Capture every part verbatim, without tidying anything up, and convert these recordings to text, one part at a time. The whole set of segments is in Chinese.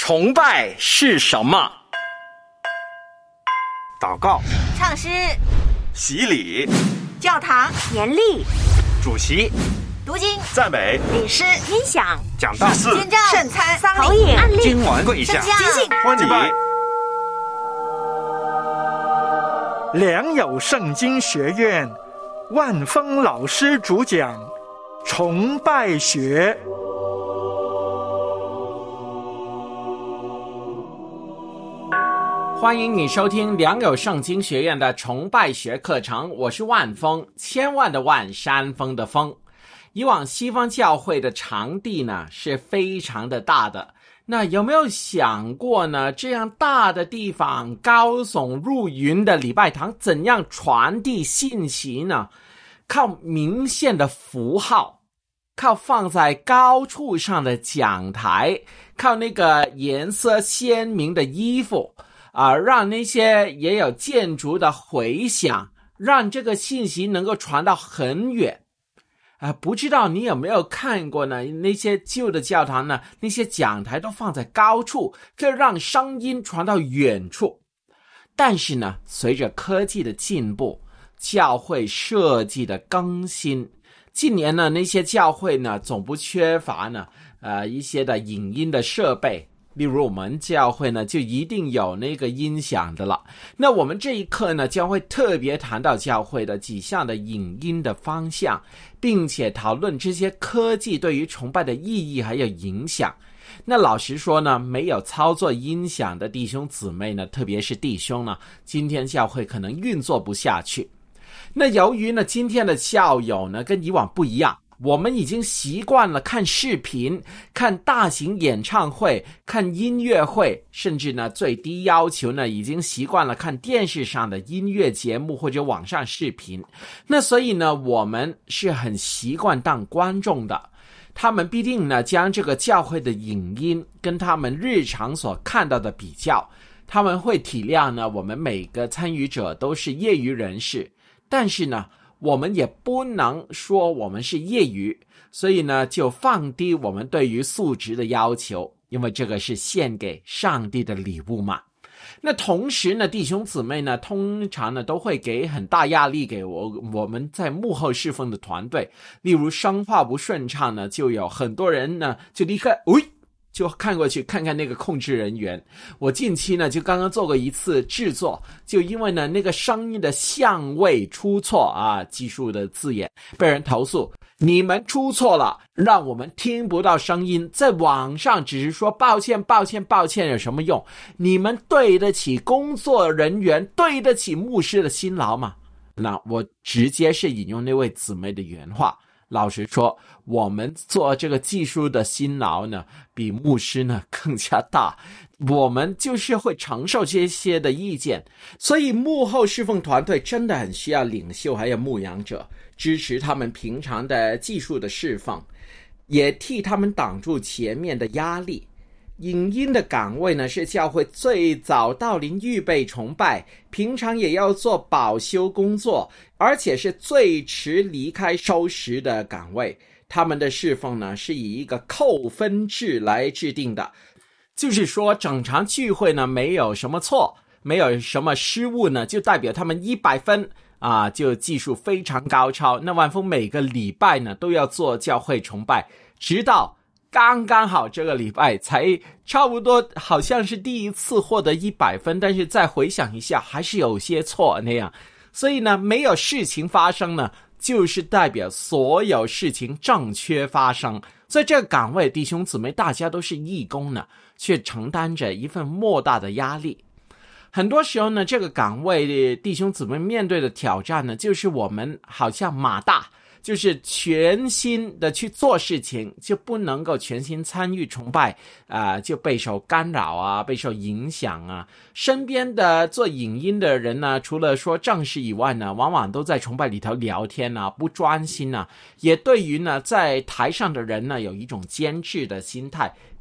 崇拜是什么？ 祷告、 唱诗、 洗礼、 教堂、 严厉、 主席、 读经、 赞美、 领诗、 音响、 讲道、 宣教、圣餐、丧投影、案例、 经文、跪下、 即兴、 欢迎。 良友圣经学院万峰老师主讲崇拜学。 欢迎你收听良友圣经学院的崇拜学课程，我是万峰，千万的万，山峰的峰。以往西方教会的场地呢是非常的大的，那有没有想过呢，这样大的地方，高耸入云的礼拜堂，怎样传递信息呢？靠明显的符号，靠放在高处上的讲台，靠那个颜色鲜明的衣服啊，让那些也有建筑的回响，让这个信息能够传到很远啊。不知道你有没有看过呢？那些旧的教堂呢，那些讲台都放在高处，可以让声音传到远处。但是呢，随着科技的进步，教会设计的更新，近年呢，那些教会呢，总不缺乏呢，呃，一些的影音的设备。例如我们教会呢就一定有那个音响的了。那我们这一课呢将会特别谈到教会的几项的影音的方向，并且讨论这些科技对于崇拜的意义还有影响。那老实说呢，没有操作音响的弟兄姊妹呢，特别是弟兄呢，今天教会可能运作不下去。那由于呢今天的教友呢跟以往不一样，我们已经习惯了看视频，看大型演唱会，看音乐会，甚至呢最低要求呢已经习惯了看电视上的音乐节目或者网上视频。那所以呢我们是很习惯当观众的，他们必定呢将这个教会的影音跟他们日常所看到的比较，他们会体谅呢我们每个参与者都是业余人士，但是呢我们也不能说我们是业余，所以呢就放低我们对于素质的要求，因为这个是献给上帝的礼物嘛。那同时呢，弟兄姊妹呢通常呢都会给很大压力给我我们在幕后侍奉的团队，例如声话不顺畅呢，就有很多人呢就立刻喂就看过去看看那个控制人员。我近期呢就刚刚做过一次制作，就因为呢那个声音的相位出错啊，技术的字眼被人投诉，你们出错了，让我们听不到声音，在网上只是说抱歉抱歉抱歉有什么用？你们对得起工作人员，对得起牧师的辛劳吗？那我直接是引用那位姊妹的原话，老实说，我们做这个技术的辛劳呢，比牧师呢更加大。我们就是会承受这些的意见，所以幕后侍奉团队真的很需要领袖还有牧养者，支持他们平常的技术的侍奉，也替他们挡住前面的压力。影音的岗位呢，是教会最早到临预备崇拜，平常也要做保修工作，而且是最迟离开收拾的岗位。他们的侍奉呢，是以一个扣分制来制定的，就是说整场聚会呢没有什么错，没有什么失误呢，就代表他们一百分啊，就技术非常高超。那万峰每个礼拜呢都要做教会崇拜，直到刚刚好这个礼拜才差不多好像是第一次获得一百分，但是再回想一下还是有些错那样。所以呢没有事情发生呢，就是代表所有事情正确发生。所以这个岗位弟兄姊妹大家都是义工呢，却承担着一份莫大的压力。很多时候呢，这个岗位的弟兄姊妹面对的挑战呢，就是我们好像马大，就是全心的去做事情，就不能够全心参与崇拜啊、呃，就备受干扰啊，备受影响啊。身边的做影音的人呢，除了说正事以外呢，往往都在崇拜里头聊天啊，不专心啊，也对于呢在台上的人呢有一种监制的心态，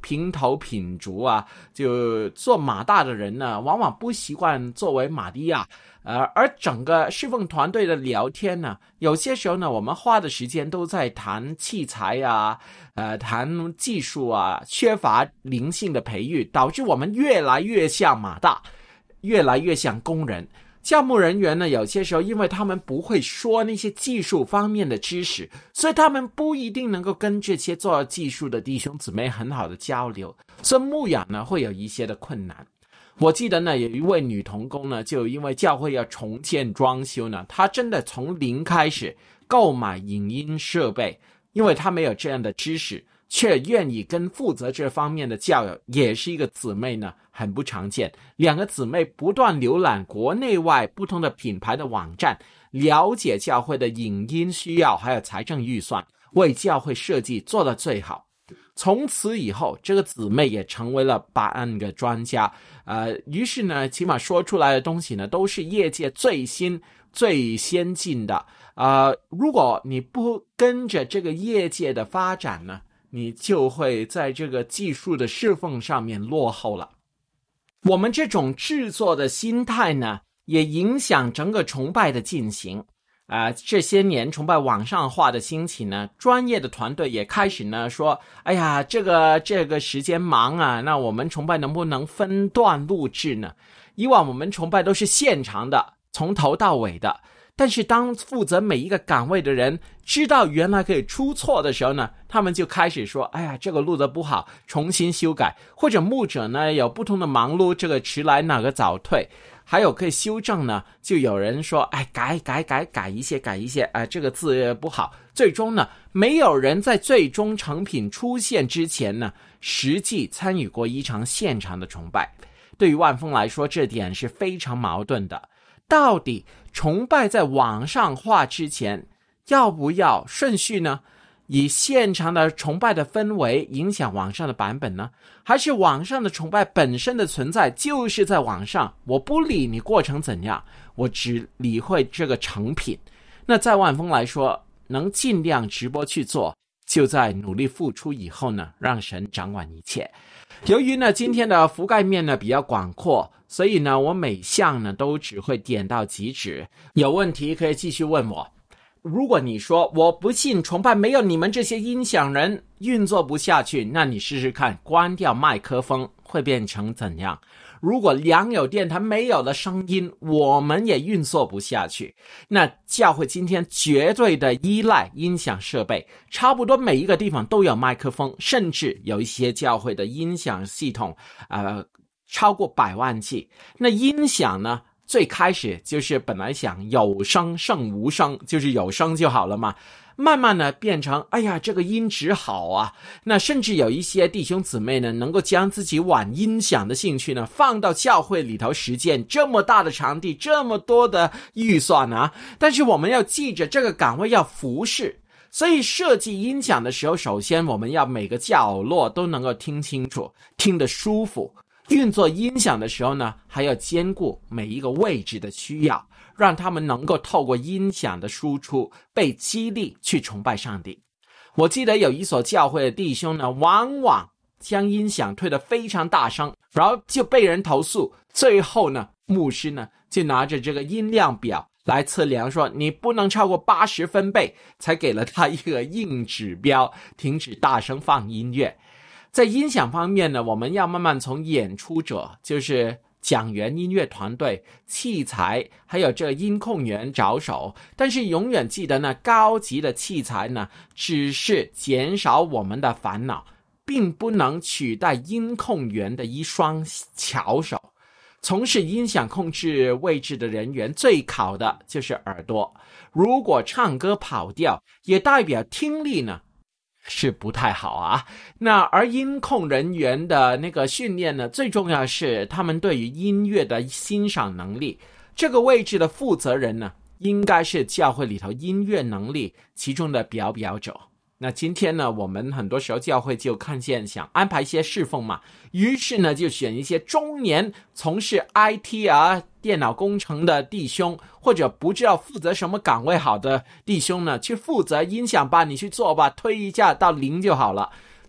平头品足啊，就做马大的人呢，往往不习惯作为马利亚。呃，而整个侍奉团队的聊天呢，有些时候呢，我们花的时间都在谈器材啊，呃，谈技术啊，缺乏灵性的培育，导致我们越来越像马大，越来越像工人。教牧人员呢，有些时候因为他们不会说那些技术方面的知识，所以他们不一定能够跟这些做技术的弟兄姊妹很好的交流，所以牧养呢会有一些的困难。我记得呢，有一位女同工呢，就因为教会要重建装修呢，她真的从零开始购买影音设备，因为她没有这样的知识，却愿意跟负责这方面的教友，也是一个姊妹呢，很不常见。两个姊妹不断浏览国内外不同的品牌的网站，了解教会的影音需要，还有财政预算，为教会设计做到最好。从此以后，这个姊妹也成为了办案的专家，呃，于是呢，起码说出来的东西呢，都是业界最新、最先进的。呃，如果你不跟着这个业界的发展呢，你就会在这个技术的侍奉上面落后了。我们这种制作的心态呢，也影响整个崇拜的进行。啊、呃，这些年崇拜网上化的兴起呢，专业的团队也开始呢说，哎呀，这个这个时间忙啊，那我们崇拜能不能分段录制呢？以往我们崇拜都是现场的，从头到尾的。但是当负责每一个岗位的人知道原来可以出错的时候呢，他们就开始说，哎呀，这个录得不好，重新修改。或者牧者呢有不同的忙碌，这个迟来哪个早退，还有可以修正呢，就有人说，哎，改改改改一些改一些，哎，这个字不好。最终呢，没有人在最终成品出现之前呢，实际参与过一场现场的崇拜。对于万峰来说，这点是非常矛盾的。到底崇拜在网上化之前，要不要顺序呢？以现场的崇拜的氛围影响网上的版本呢？还是网上的崇拜本身的存在就是在网上，我不理你过程怎样，我只理会这个成品。那在万峰来说，能尽量直播去做，就在努力付出以后呢，让神掌管一切。由于呢今天的覆盖面呢比较广阔，所以呢我每项呢都只会点到即止，有问题可以继续问我。如果你说我不信崇拜没有你们这些音响人运作不下去，那你试试看关掉麦克风会变成怎样。如果良友电台没有了声音，我们也运作不下去。那教会今天绝对的依赖音响设备，差不多每一个地方都有麦克风，甚至有一些教会的音响系统呃，超过百万计。那音响呢，最开始就是本来想有声胜无声，就是有声就好了嘛，慢慢呢变成哎呀这个音质好啊。那甚至有一些弟兄姊妹呢，能够将自己玩音响的兴趣呢放到教会里头实践。这么大的场地，这么多的预算啊，但是我们要记着这个岗位要服侍，所以设计音响的时候，首先我们要每个角落都能够听清楚，听得舒服。运作音响的时候呢，还要兼顾每一个位置的需要，让他们能够透过音响的输出被激励去崇拜上帝。我记得有一所教会的弟兄呢，往往将音响推得非常大声，然后就被人投诉，最后呢牧师呢就拿着这个音量表来测量，说你不能超过八十分贝，才给了他一个硬指标，停止大声放音乐。在音响方面呢，我们要慢慢从演出者，就是讲员、音乐团队、器材还有这个音控员着手，但是永远记得呢，高级的器材呢只是减少我们的烦恼，并不能取代音控员的一双巧手。从事音响控制位置的人员最考的就是耳朵，如果唱歌跑调，也代表听力呢是不太好啊。那而音控人员的那个训练呢，最重要是他们对于音乐的欣赏能力。这个位置的负责人呢，应该是教会里头音乐能力其中的表表者。那今天呢，我们很多时候教会就看见想安排一些侍奉嘛，于是呢就选一些中年从事 I T 啊电脑工程的弟兄，或者不知道负责什么岗位好的弟兄呢，去负责音响吧，你去做吧，推一下到零就好了。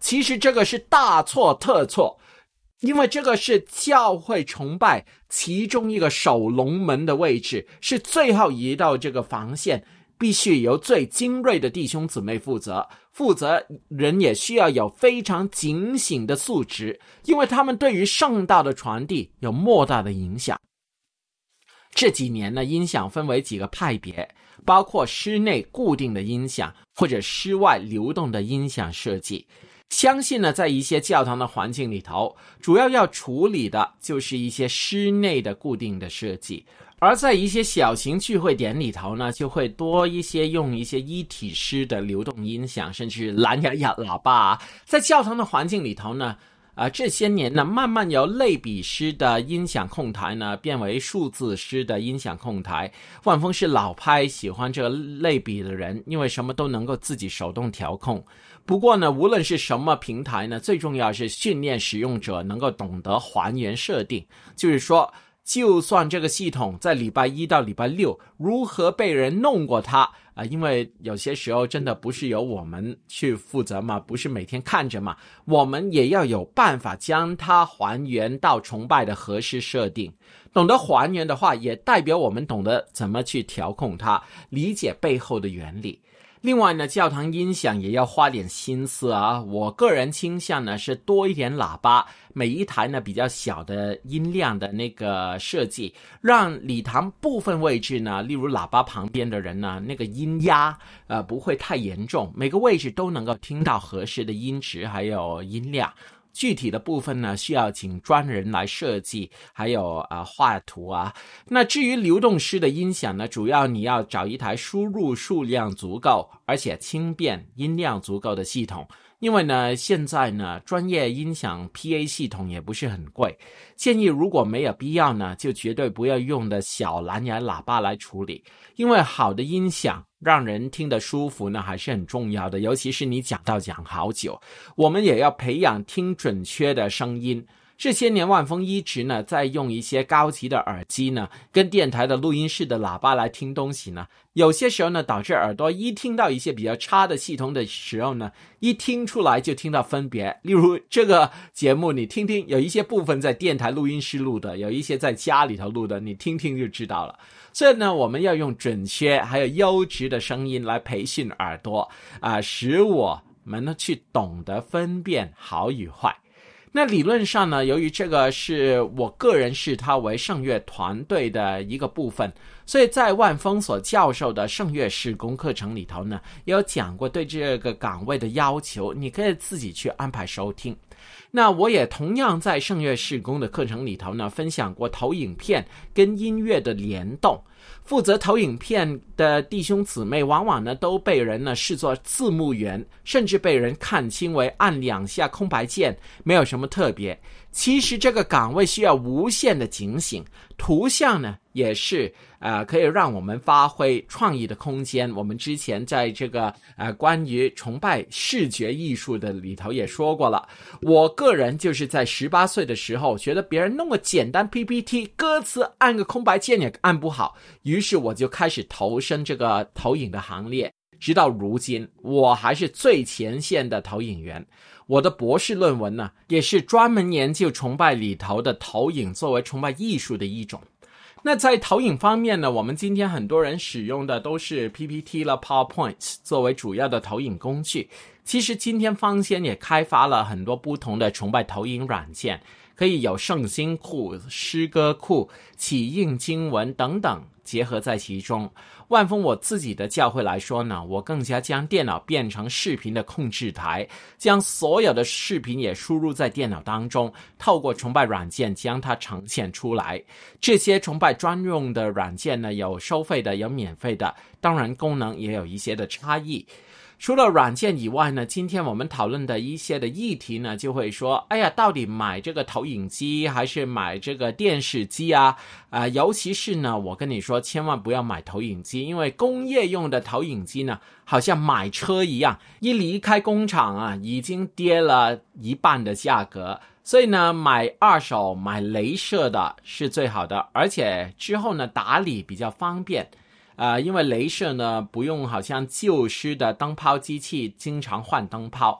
其实这个是大错特错，因为这个是教会崇拜其中一个守龙门的位置，是最后一道这个防线，必须由最精锐的弟兄姊妹负责，负责人也需要有非常警醒的素质，因为他们对于圣道的传递有莫大的影响。这几年呢，音响分为几个派别，包括室内固定的音响或者室外流动的音响设计。相信呢，在一些教堂的环境里头，主要要处理的就是一些室内的固定的设计，而在一些小型聚会点里头呢，就会多一些用一些一体式的流动音响，甚至蓝牙哑喇叭啊。在教堂的环境里头呢，呃，这些年呢，慢慢由类比式的音响控台呢，变为数字式的音响控台。万峰是老派喜欢这个类比的人，因为什么都能够自己手动调控。不过呢，无论是什么平台呢，最重要是训练使用者能够懂得还原设定，就是说，就算这个系统在礼拜一到礼拜六如何被人弄过它啊、呃，因为有些时候真的不是由我们去负责嘛，不是每天看着嘛，我们也要有办法将它还原到崇拜的合适设定。懂得还原的话，也代表我们懂得怎么去调控它，理解背后的原理。另外呢，教堂音响也要花点心思啊。我个人倾向呢是多一点喇叭，每一台呢比较小的音量的那个设计，让礼堂部分位置呢，例如喇叭旁边的人呢，那个音压呃不会太严重，每个位置都能够听到合适的音质还有音量。具体的部分呢，需要请专人来设计，还有啊、呃、画图啊。那至于流动式的音响呢，主要你要找一台输入数量足够，而且轻便、音量足够的系统。因为呢，现在呢，专业音响 P A 系统也不是很贵，建议如果没有必要呢，就绝对不要用的小蓝牙喇叭来处理。因为好的音响让人听得舒服呢，还是很重要的，尤其是你讲到讲好久，我们也要培养听准确的声音。这些年万峰一直呢在用一些高级的耳机呢，跟电台的录音室的喇叭来听东西呢，有些时候呢导致耳朵一听到一些比较差的系统的时候呢，一听出来就听到分别。例如这个节目你听听，有一些部分在电台录音室录的，有一些在家里头录的，你听听就知道了。所以呢，我们要用准确还有优质的声音来培训耳朵啊、呃，使我们呢去懂得分辨好与坏。那理论上呢，由于这个是我个人视它为圣乐团队的一个部分，所以在万峰所教授的圣乐事工课程里头呢，也有讲过对这个岗位的要求，你可以自己去安排收听。那我也同样在圣乐事工的课程里头呢，分享过投影片跟音乐的联动。负责投影片的弟兄姊妹往往呢都被人呢视作字幕员，甚至被人看清为按两下空白键，没有什么特别。其实这个岗位需要无限的警醒，图像呢也是呃可以让我们发挥创意的空间。我们之前在这个呃关于崇拜视觉艺术的里头也说过了，我个人就是在十八岁的时候觉得别人弄个简单 P P T， 歌词按个空白键也按不好，于是我就开始投身这个投影的行列，直到如今我还是最前线的投影员。我的博士论文呢，也是专门研究崇拜里头的投影作为崇拜艺术的一种。那在投影方面呢，我们今天很多人使用的都是 P P T 了 PowerPoint 作为主要的投影工具。其实今天坊间也开发了很多不同的崇拜投影软件，可以有圣经库、诗歌库、启应经文等等结合在其中。万峰我自己的教会来说呢，我更加将电脑变成视频的控制台，将所有的视频也输入在电脑当中，透过崇拜软件将它呈现出来。这些崇拜专用的软件呢，有收费的，有免费的，当然功能也有一些的差异。除了软件以外呢，今天我们讨论的一些的议题呢，就会说，哎呀，到底买这个投影机还是买这个电视机啊？啊、呃，尤其是呢，我跟你说，千万不要买投影机，因为工业用的投影机呢，好像买车一样，一离开工厂啊，已经跌了一半的价格。所以呢，买二手、买雷射的是最好的，而且之后呢，打理比较方便。呃，因为雷射呢不用好像旧式的灯泡机器经常换灯泡，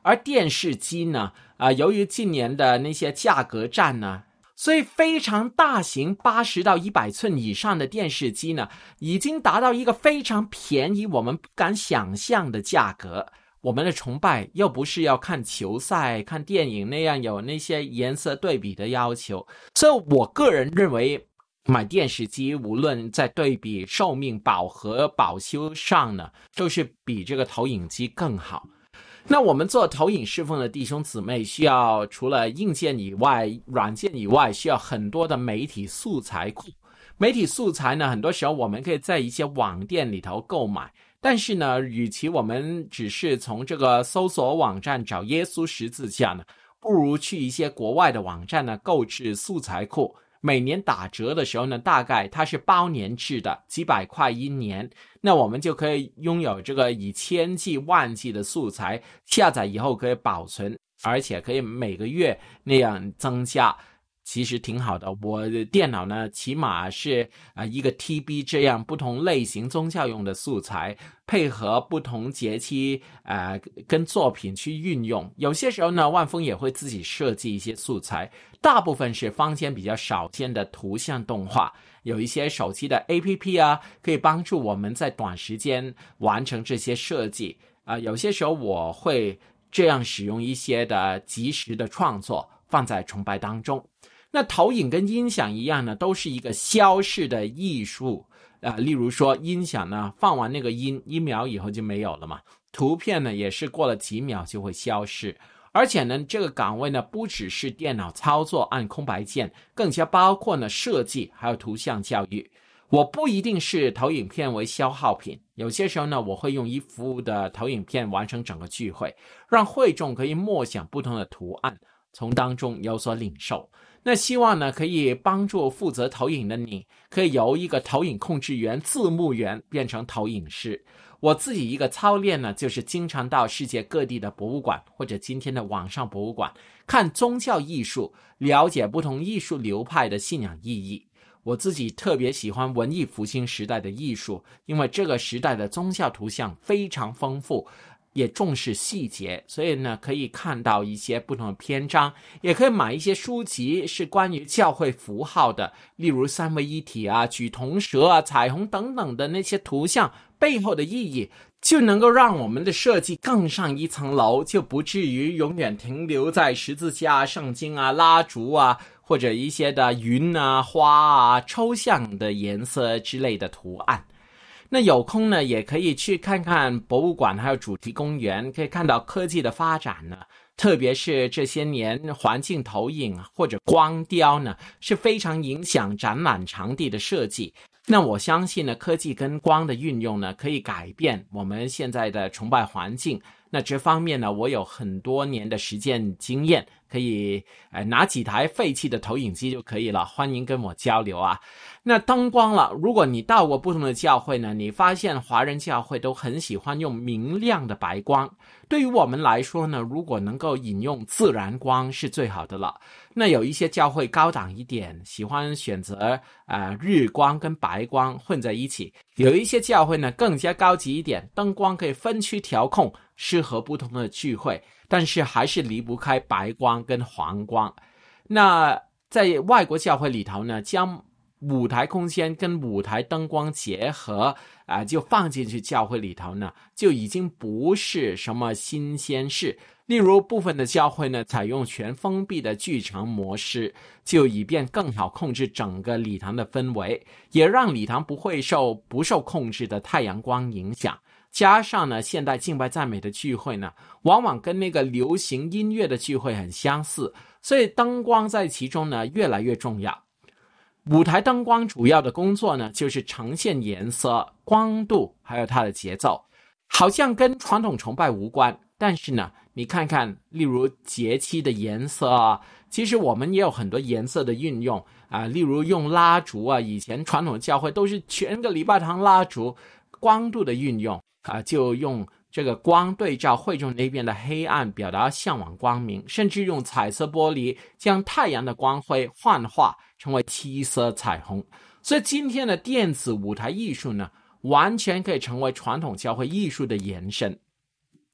而电视机呢，啊、呃，由于近年的那些价格战呢，所以非常大型八十到一百寸以上的电视机呢，已经达到一个非常便宜，我们不敢想象的价格。我们的崇拜又不是要看球赛、看电影那样有那些颜色对比的要求，所以我个人认为买电视机无论在对比寿命、饱和、保修上呢，都是比这个投影机更好。那我们做投影侍奉的弟兄姊妹，需要除了硬件以外、软件以外，需要很多的媒体素材库。媒体素材呢，很多时候我们可以在一些网店里头购买，但是呢，与其我们只是从这个搜索网站找耶稣十字架呢，不如去一些国外的网站呢购置素材库。每年打折的时候呢，大概它是包年制的，几百块一年，那我们就可以拥有这个以千计万计的素材，下载以后可以保存，而且可以每个月那样增加，其实挺好的。我的电脑呢，起码是啊、呃、一个 T B 这样不同类型宗教用的素材，配合不同节期呃跟作品去运用。有些时候呢，万峰也会自己设计一些素材，大部分是坊间比较少见的图像动画。有一些手机的 A P P 啊，可以帮助我们在短时间完成这些设计啊、呃。有些时候我会这样使用一些的即时的创作放在崇拜当中。那投影跟音响一样呢，都是一个消逝的艺术啊、呃。例如说音响呢，放完那个音一秒以后就没有了嘛，图片呢也是过了几秒就会消失。而且呢，这个岗位呢不只是电脑操作按空白键，更加包括呢设计还有图像教育。我不一定是投影片为消耗品，有些时候呢，我会用一幅的投影片完成整个聚会，让会众可以默想不同的图案，从当中有所领受。那希望呢，可以帮助负责投影的你，可以由一个投影控制员、字幕员变成投影师。我自己一个操练呢，就是经常到世界各地的博物馆或者今天的网上博物馆看宗教艺术，了解不同艺术流派的信仰意义。我自己特别喜欢文艺复兴时代的艺术，因为这个时代的宗教图像非常丰富，也重视细节，所以呢，可以看到一些不同的篇章，也可以买一些书籍是关于教会符号的，例如三位一体啊、举铜蛇啊、彩虹等等的那些图像背后的意义，就能够让我们的设计更上一层楼，就不至于永远停留在十字架、圣经啊、蜡烛啊，或者一些的云啊、花啊、抽象的颜色之类的图案。那有空呢，也可以去看看博物馆还有主题公园，可以看到科技的发展呢，特别是这些年环境投影或者光雕呢，是非常影响展览场地的设计。那我相信呢，科技跟光的运用呢，可以改变我们现在的崇拜环境。那这方面呢，我有很多年的实践经验，可以呃拿几台废弃的投影机就可以了，欢迎跟我交流啊。那灯光了，如果你到过不同的教会呢，你发现华人教会都很喜欢用明亮的白光。对于我们来说呢，如果能够引用自然光是最好的了。那有一些教会高档一点，喜欢选择呃日光跟白光混在一起。有一些教会呢更加高级一点，灯光可以分区调控，适合不同的聚会，但是还是离不开白光跟黄光。那在外国教会里头呢，将舞台空间跟舞台灯光结合啊、呃，就放进去教会里头呢，就已经不是什么新鲜事。例如部分的教会呢，采用全封闭的剧场模式，就以便更好控制整个礼堂的氛围，也让礼堂不会受不受控制的太阳光影响。加上呢，现代敬拜赞美的聚会呢，往往跟那个流行音乐的聚会很相似，所以灯光在其中呢越来越重要。舞台灯光主要的工作呢，就是呈现颜色、光度还有它的节奏，好像跟传统崇拜无关。但是呢，你看看例如节期的颜色啊，其实我们也有很多颜色的运用啊，例如用蜡烛啊，以前传统教会都是全个礼拜堂蜡烛，光度的运用啊，就用这个光对照会众那边的黑暗，表达向往光明，甚至用彩色玻璃将太阳的光辉幻化成为七色彩虹。所以今天的电子舞台艺术呢，完全可以成为传统教会艺术的延伸。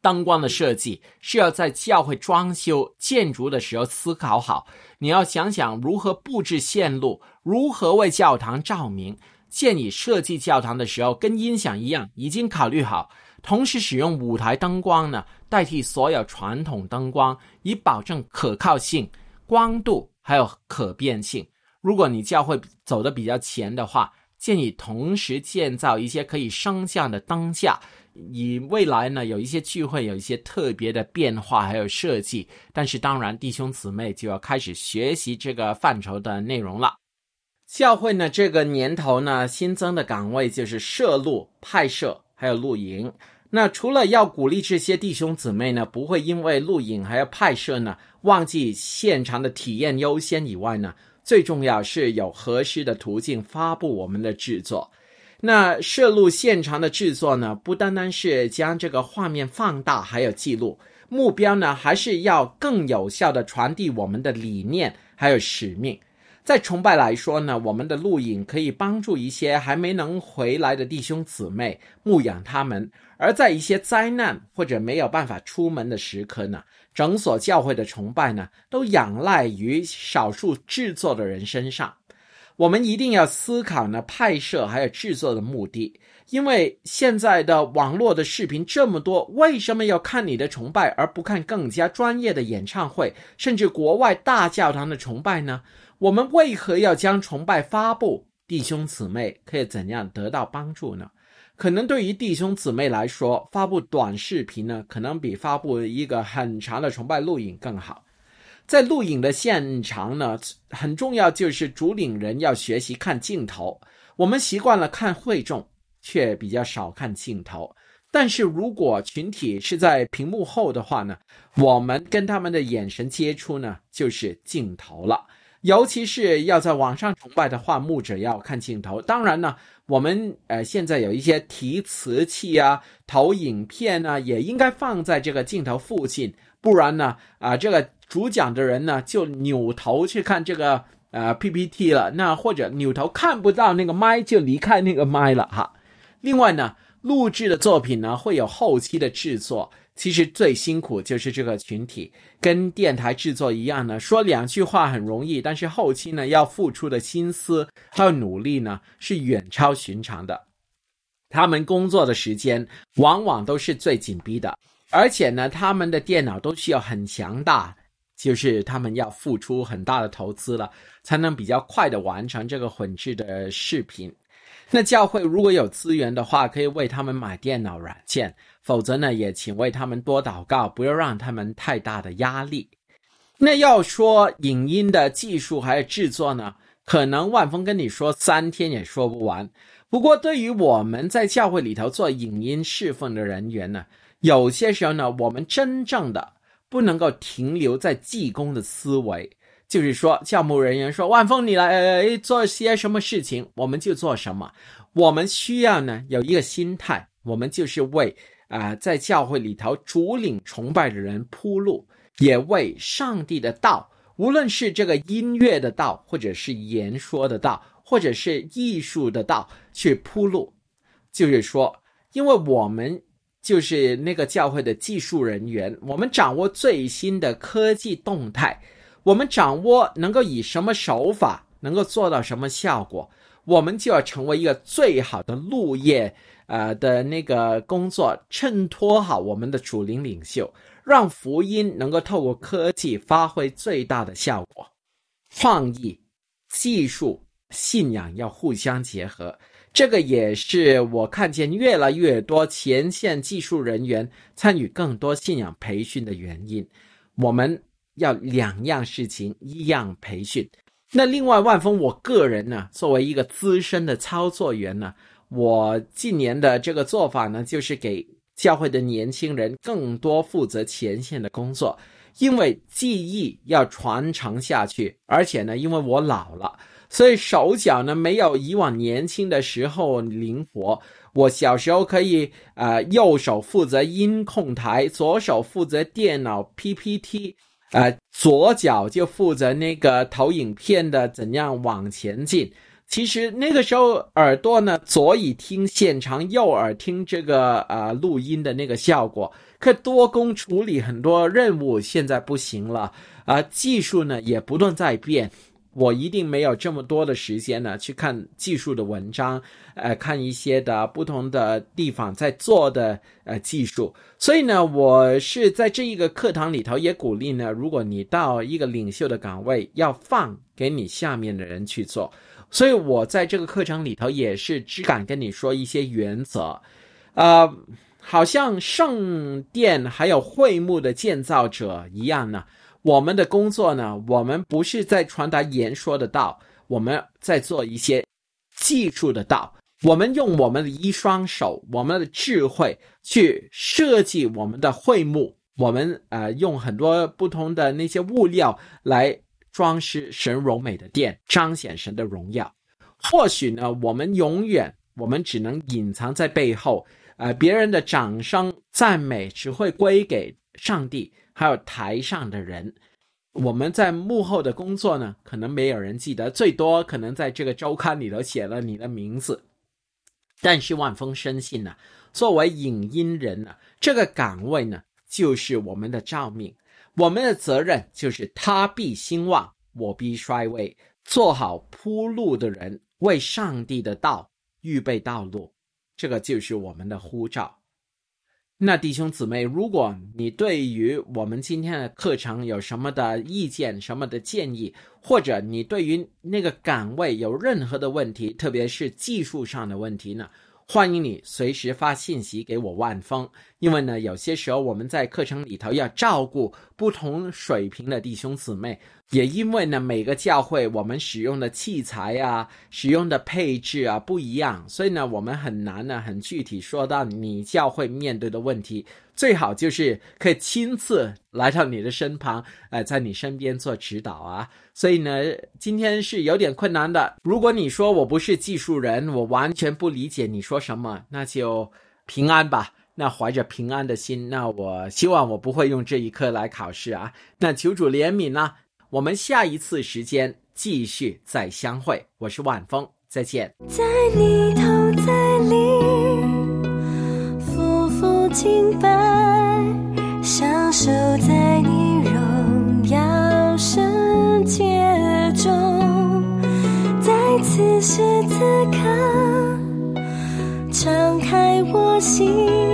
灯光的设计是要在教会装修建筑的时候思考好，你要想想如何布置线路，如何为教堂照明。建议设计教堂的时候跟音响一样，已经考虑好，同时使用舞台灯光呢代替所有传统灯光，以保证可靠性、光度还有可变性。如果你教会走得比较前的话，建议同时建造一些可以升降的灯架，以未来呢有一些聚会有一些特别的变化还有设计。但是当然弟兄姊妹就要开始学习这个范畴的内容了。教会呢这个年头呢新增的岗位就是摄录、拍摄还有录影。那除了要鼓励这些弟兄姊妹呢不会因为录影还有拍摄呢忘记现场的体验优先以外呢，最重要是有合适的途径发布我们的制作。那摄录现场的制作呢不单单是将这个画面放大还有记录，目标呢还是要更有效地传递我们的理念还有使命。在崇拜来说呢，我们的录影可以帮助一些还没能回来的弟兄姊妹牧养他们，而在一些灾难或者没有办法出门的时刻呢，整所教会的崇拜呢都仰赖于少数制作的人身上。我们一定要思考呢拍摄还有制作的目的，因为现在的网络的视频这么多，为什么要看你的崇拜而不看更加专业的演唱会，甚至国外大教堂的崇拜呢？我们为何要将崇拜发布？弟兄姊妹可以怎样得到帮助呢？可能对于弟兄姊妹来说，发布短视频呢可能比发布一个很长的崇拜录影更好。在录影的现场呢，很重要就是主领人要学习看镜头。我们习惯了看会众，却比较少看镜头。但是如果群体是在屏幕后的话呢，我们跟他们的眼神接触呢就是镜头了。尤其是要在网上崇拜的话，牧者要看镜头。当然呢，我们呃现在有一些提词器啊、投影片啊，也应该放在这个镜头附近，不然呢，啊、呃、这个主讲的人呢就扭头去看这个呃 P P T 了，那或者扭头看不到那个麦就离开那个麦了哈。另外呢，录制的作品呢会有后期的制作。其实最辛苦就是这个群体，跟电台制作一样呢，说两句话很容易，但是后期呢要付出的心思还有努力呢是远超寻常的。他们工作的时间往往都是最紧逼的，而且呢他们的电脑都需要很强大，就是他们要付出很大的投资了，才能比较快的完成这个混制的视频。那教会如果有资源的话，可以为他们买电脑软件，否则呢也请为他们多祷告，不要让他们太大的压力。那要说影音的技术还有制作呢，可能万峰跟你说三天也说不完。不过对于我们在教会里头做影音侍奉的人员呢，有些时候呢我们真正的不能够停留在技工的思维，就是说教牧人员说万峰你来、呃、做些什么事情我们就做什么。我们需要呢有一个心态，我们就是为呃在教会里头主领崇拜的人铺路，也为上帝的道，无论是这个音乐的道，或者是言说的道，或者是艺术的道去铺路。就是说因为我们就是那个教会的技术人员，我们掌握最新的科技动态，我们掌握能够以什么手法能够做到什么效果，我们就要成为一个最好的路业呃的那个工作，衬托好我们的主领领袖，让福音能够透过科技发挥最大的效果。创意、技术、信仰要互相结合，这个也是我看见越来越多前线技术人员参与更多信仰培训的原因。我们要两样事情一样培训。那另外万峰我个人呢，作为一个资深的操作员呢，我近年的这个做法呢，就是给教会的年轻人更多负责前线的工作，因为技艺要传承下去，而且呢因为我老了，所以手脚呢没有以往年轻的时候灵活。我小时候可以呃右手负责音控台，左手负责电脑 P P T，呃，左脚就负责那个投影片的怎样往前进。其实那个时候耳朵呢，左耳听现场，右耳听这个呃录音的那个效果。 可多工处理很多任务现在不行了啊、呃，技术呢也不断在变，我一定没有这么多的时间呢去看技术的文章，呃，看一些的不同的地方在做的呃技术。所以呢，我是在这一个课堂里头也鼓励呢，如果你到一个领袖的岗位，要放给你下面的人去做。所以我在这个课程里头也是只敢跟你说一些原则，呃，好像圣殿还有会幕的建造者一样呢，我们的工作呢，我们不是在传达言说的道，我们在做一些技术的道，我们用我们的一双手，我们的智慧去设计我们的会幕，我们呃用很多不同的那些物料来装饰神荣美的殿，彰显神的荣耀。或许呢，我们永远我们只能隐藏在背后，呃，别人的掌声赞美只会归给上帝，还有台上的人。我们在幕后的工作呢，可能没有人记得，最多可能在这个周刊里头写了你的名字。但是万峰深信呢，作为影音人呢，这个岗位呢，就是我们的召命。我们的责任就是他必兴旺，我必衰微，做好铺路的人，为上帝的道预备道路，这个就是我们的呼召。那弟兄姊妹，如果你对于我们今天的课程有什么的意见，什么的建议，或者你对于那个岗位有任何的问题，特别是技术上的问题呢，欢迎你随时发信息给我万峰。因为呢，有些时候我们在课程里头要照顾不同水平的弟兄姊妹，也因为呢每个教会我们使用的器材啊，使用的配置啊不一样，所以呢我们很难呢很具体说到你教会面对的问题。最好就是可以亲自来到你的身旁，呃，在你身边做指导啊。所以呢，今天是有点困难的。如果你说我不是技术人，我完全不理解你说什么，那就平安吧。那怀着平安的心，那我希望我不会用这一课来考试啊。那求主怜悯啊，我们下一次时间继续再相会。我是万峰，再见。 在里头，在里夫妇敬拜，享受在你荣耀圣洁中，在此时此刻敞开我心。